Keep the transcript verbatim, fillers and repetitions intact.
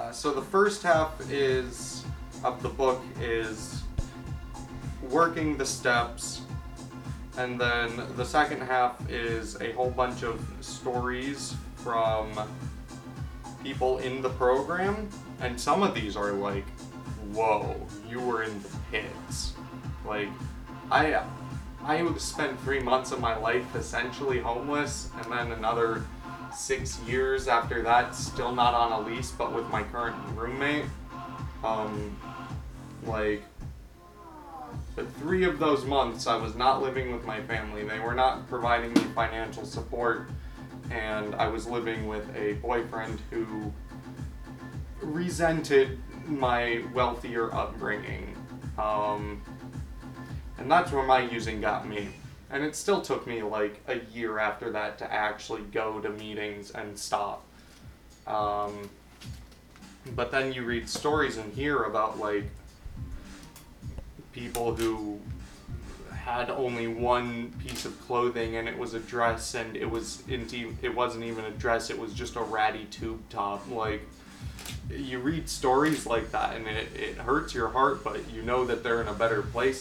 Uh, so the first half is of the book is working the steps, and then the second half is a whole bunch of stories from people in the program, and some of these are like, whoa, you were in the pits. Like, I I spent three months of my life essentially homeless, and then another six years after that still not on a lease but with my current roommate. Um, like, but three of those months I was not living with my family. They were not providing me financial support, and I was living with a boyfriend who resented my wealthier upbringing. Um, and that's where my using got me. And it still took me like a year after that to actually go to meetings and stop. Um, but then you read stories in here about like people who had only one piece of clothing and it was a dress, and it was indeed it wasn't even a dress, it was just a ratty tube top. Like, you read stories like that and it, it hurts your heart, but you know that they're in a better place